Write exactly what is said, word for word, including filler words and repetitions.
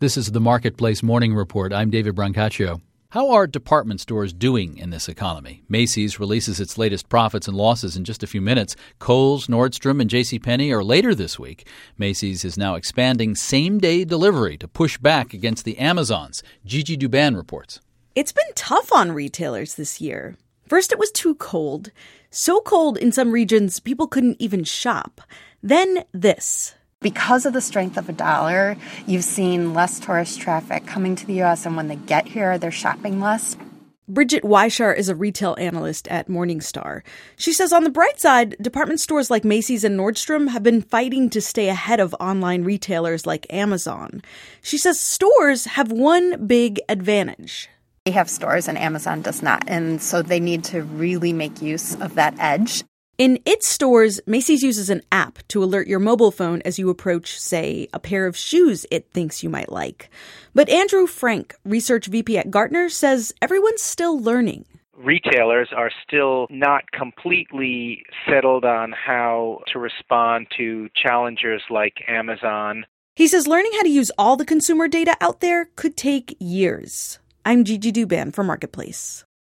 This is the Marketplace Morning Report. I'm David Brancaccio. How are department stores doing in this economy? Macy's releases its latest profits and losses in just a few minutes. Kohl's, Nordstrom, and JCPenney are later this week. Macy's is now expanding same-day delivery to push back against the Amazons. Gigi Douban reports. It's been tough on retailers this year. First, it was too cold. So cold in some regions, people couldn't even shop. Then this. Because of the strength of a dollar, you've seen less tourist traffic coming to the U S, and when they get here, they're shopping less. Bridget Weishar is a retail analyst at Morningstar. She says on the bright side, department stores like Macy's and Nordstrom have been fighting to stay ahead of online retailers like Amazon. She says stores have one big advantage. They have stores and Amazon does not, and so they need to really make use of that edge. In its stores, Macy's uses an app to alert your mobile phone as you approach, say, a pair of shoes it thinks you might like. But Andrew Frank, research V P at Gartner, says everyone's still learning. Retailers are still not completely settled on how to respond to challengers like Amazon. He says learning how to use all the consumer data out there could take years. I'm Gigi Douban for Marketplace.